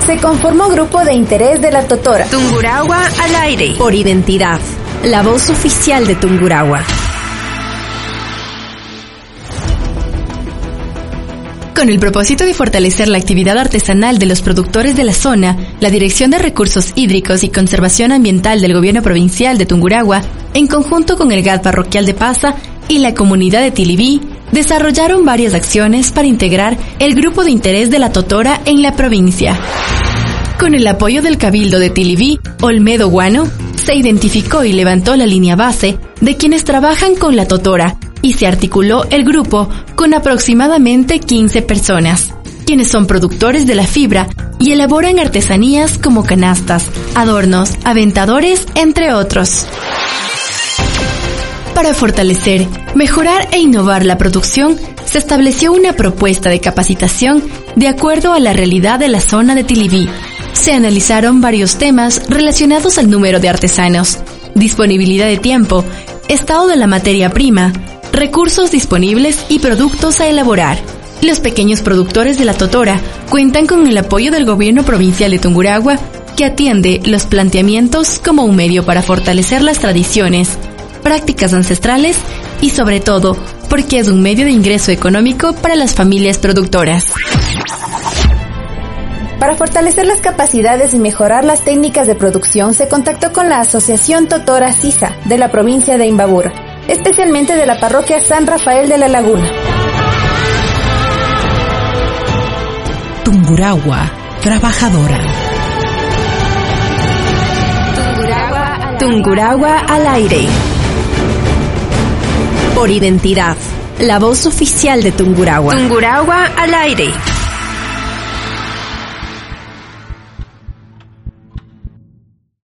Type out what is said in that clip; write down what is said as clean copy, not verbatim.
se conformó Grupo de Interés de la Totora. Tungurahua al aire. Por identidad, la voz oficial de Tungurahua. Con el propósito de fortalecer la actividad artesanal de los productores de la zona, la Dirección de Recursos Hídricos y Conservación Ambiental del Gobierno Provincial de Tungurahua, en conjunto con el GAD Parroquial de Pasa y la comunidad de Tilibí, desarrollaron varias acciones para integrar el grupo de interés de la totora en la provincia. Con el apoyo del Cabildo de Tilibí, Olmedo Guano, se identificó y levantó la línea base de quienes trabajan con la totora, y se articuló el grupo con aproximadamente 15 personas, quienes son productores de la fibra y elaboran artesanías como canastas, adornos, aventadores, entre otros. Para fortalecer, mejorar e innovar la producción, se estableció una propuesta de capacitación de acuerdo a la realidad de la zona de Tilibí. Se analizaron varios temas relacionados al número de artesanos, disponibilidad de tiempo, estado de la materia prima, recursos disponibles y productos a elaborar. Los pequeños productores de la totora cuentan con el apoyo del Gobierno Provincial de Tungurahua, que atiende los planteamientos como un medio para fortalecer las tradiciones, prácticas ancestrales y sobre todo porque es un medio de ingreso económico para las familias productoras. Para fortalecer las capacidades y mejorar las técnicas de producción, se contactó con la Asociación Totora Sisa de la provincia de Imbabura, especialmente de la parroquia San Rafael de la Laguna. Tungurahua, trabajadora. Tungurahua al aire. Por identidad, la voz oficial de Tungurahua. Tungurahua al aire.